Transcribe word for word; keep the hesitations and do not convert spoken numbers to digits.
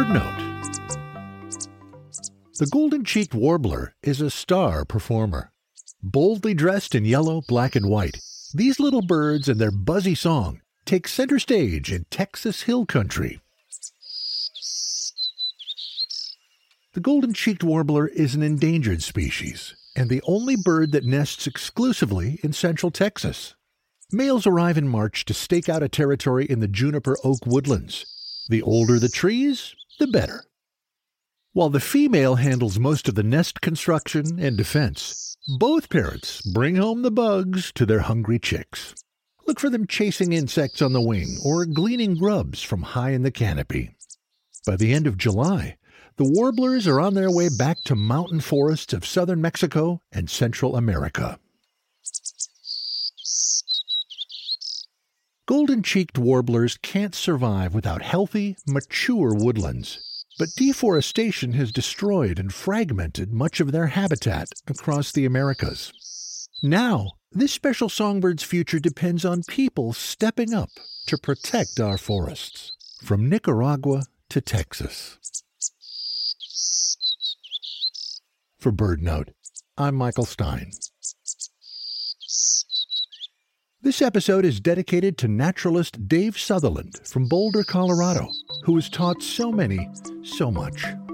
BirdNote. The golden-cheeked warbler is a star performer. Boldly dressed in yellow, black, and white, these little birds and their buzzy song take center stage in Texas hill country. The golden-cheeked warbler is an endangered species and the only bird that nests exclusively in central Texas. Males arrive in March to stake out a territory in the juniper oak woodlands. The older the trees, the better. While the female handles most of the nest construction and defense, both parents bring home the bugs to their hungry chicks. Look for them chasing insects on the wing or gleaning grubs from high in the canopy. By the end of July, the warblers are on their way back to mountain forests of southern Mexico and Central America. Golden-cheeked warblers can't survive without healthy, mature woodlands, but deforestation has destroyed and fragmented much of their habitat across the Americas. Now, this special songbird's future depends on people stepping up to protect our forests, from Nicaragua to Texas. For BirdNote, I'm Michael Stein. This episode is dedicated to naturalist Dave Sutherland from Boulder, Colorado, who has taught so many so much.